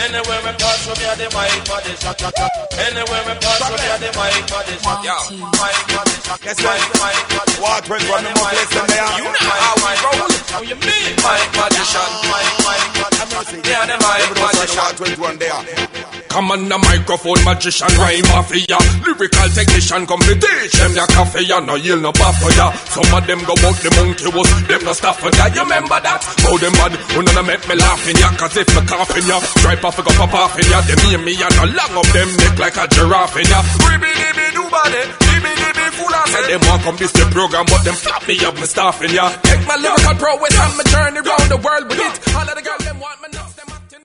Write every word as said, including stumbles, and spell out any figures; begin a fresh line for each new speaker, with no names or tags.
Anywhere me pass, so me a the mic magician. Anywhere me pass, so me a the mic magician. Yeah, mic magician. Yes, mic magician. What when one of my place them there? You know how we roll. How you mean? Mic magician. Mic magician. Yeah, the mic magician. twenty-one there.
Come on the microphone magician, rhyme mafia. Lyrical technician come to teach them ya cafe ya. No yield no bath for ya. Some of them go out the monkey was. Them no stuff for ya. You remember that? How them bad? Who none make me laughing ya. Cause if me coughing ya, stripe off a go pop off in ya. Them hear me and no long up them neck like a giraffe in ya. Ribby dibby do body. Dibby dibby fool I said them want come this the program. But them flop me up me staff in ya. Take my lyrical prowess and me journey round the world with it. All of the girls them want